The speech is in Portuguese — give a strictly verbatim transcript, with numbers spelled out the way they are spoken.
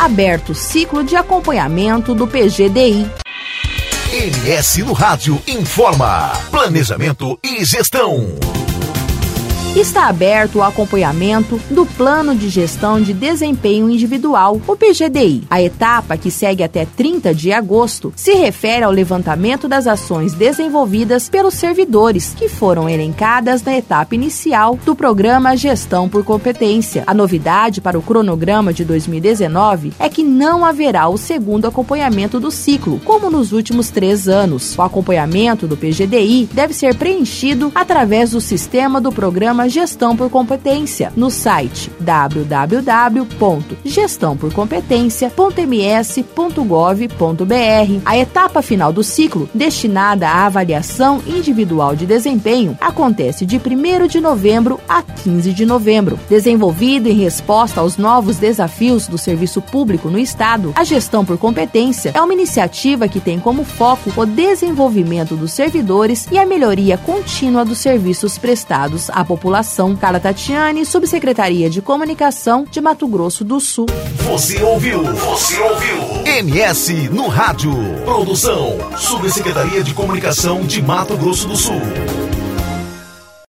aberto o ciclo de acompanhamento do P G D I. M S no Rádio informa. Planejamento e gestão. Está aberto o acompanhamento do Plano de Gestão de Desempenho Individual, o P G D I. A etapa, que segue até trinta de agosto, se refere ao levantamento das ações desenvolvidas pelos servidores, que foram elencadas na etapa inicial do programa Gestão por Competência. A novidade para o cronograma de dois mil e dezenove é que não haverá o segundo acompanhamento do ciclo, como nos últimos três anos. O acompanhamento do P G D I deve ser preenchido através do sistema do programa Gestão por Competência, no site w w w ponto gestão por competência ponto m s ponto gov ponto b r. A etapa final do ciclo, destinada à avaliação individual de desempenho, acontece de primeiro de novembro a quinze de novembro. Desenvolvida em resposta aos novos desafios do serviço público no Estado, a Gestão por Competência é uma iniciativa que tem como foco o desenvolvimento dos servidores e a melhoria contínua dos serviços prestados à população. Carla Tatiane, Subsecretaria de Comunicação de Mato Grosso do Sul. Você ouviu? Você ouviu? M S no Rádio. Produção, Subsecretaria de Comunicação de Mato Grosso do Sul.